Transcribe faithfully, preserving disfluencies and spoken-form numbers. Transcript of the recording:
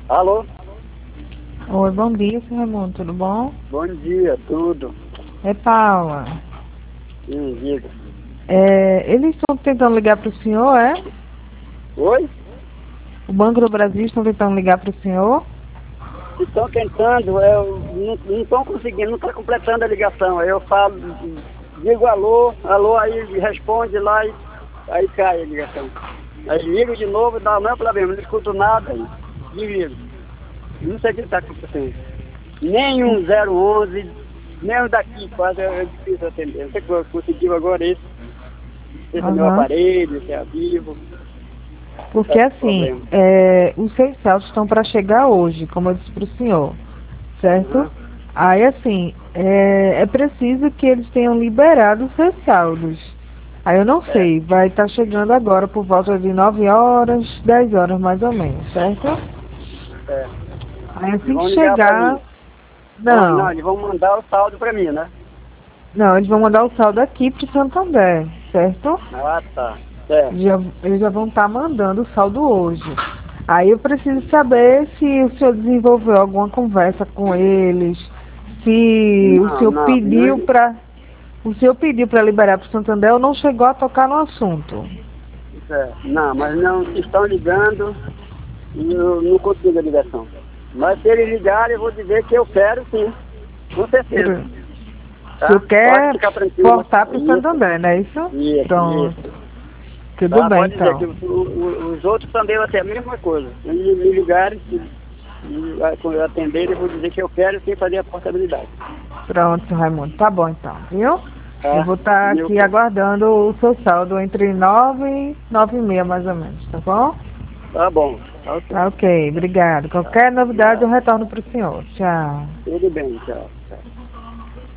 Alô? Oi, bom dia, senhor Raimundo, tudo bom? Bom dia, tudo. É Paula. Hum, diga. É, eles estão tentando ligar para o senhor, é? Oi? O Banco do Brasil estão tentando ligar para o senhor? Estão tentando, eu, não estão conseguindo, não está completando a ligação. Aí eu falo, digo alô, alô, aí responde lá e aí cai a ligação. Aí ligo de novo, dá o mesmo problema, não escuto nada aí. Desligo. Não sei o que está acontecendo. Nem um zero onze, nem um daqui quase é difícil atender. Não sei se eu consegui agora isso. Não sei se é meu Aham. aparelho, se é vivo. Porque Tá com assim, problema. é, os seis saldos estão para chegar hoje, como eu disse para o senhor, certo? Aham. Aí assim, é, é preciso que eles tenham liberado os seus saldos. Aí eu não É, sei, vai estar chegando agora por volta de nove horas, dez horas mais ou menos, certo? é. Aí Eles assim vão que ligar para chegar, mim. Vão, não, não, eles vão mandar o saldo para mim, né? não, eles vão mandar o saldo aqui para o Santander, certo? Ah, tá. Certo. Já, eles já vão estar mandando o saldo hoje. Aí eu preciso saber se o senhor desenvolveu alguma conversa com eles, se o Não, senhor não, pediu não, para o senhor pediu para liberar para o Santander ou não chegou a tocar no assunto. é, não, mas não estão ligando e eu não consigo a ligação. Mas se eles ligarem, eu vou dizer que eu quero sim, com certeza. O senhor Tá? Pode quer ficar tranquilo. portar para o Isso, Santander, não é isso? isso, Pronto. isso. Tudo Tá? bem, Pode dizer que então. o- o- os outros também vão ter a mesma coisa. Se eles me ligarem, se e, ah, quando eu atender, eu vou dizer que eu quero sim fazer a portabilidade. Pronto, senhor Raimundo. Tá bom, então, viu? Eu Tá? vou estar E eu, aqui aguardando o seu saldo entre nove e nove e meia, mais ou menos, tá bom? tá bom. Tá ok. Tá ok, obrigado. Tá. Qualquer novidade eu Obrigado. retorno para o senhor. Tchau. Tudo bem, tchau. Tchau.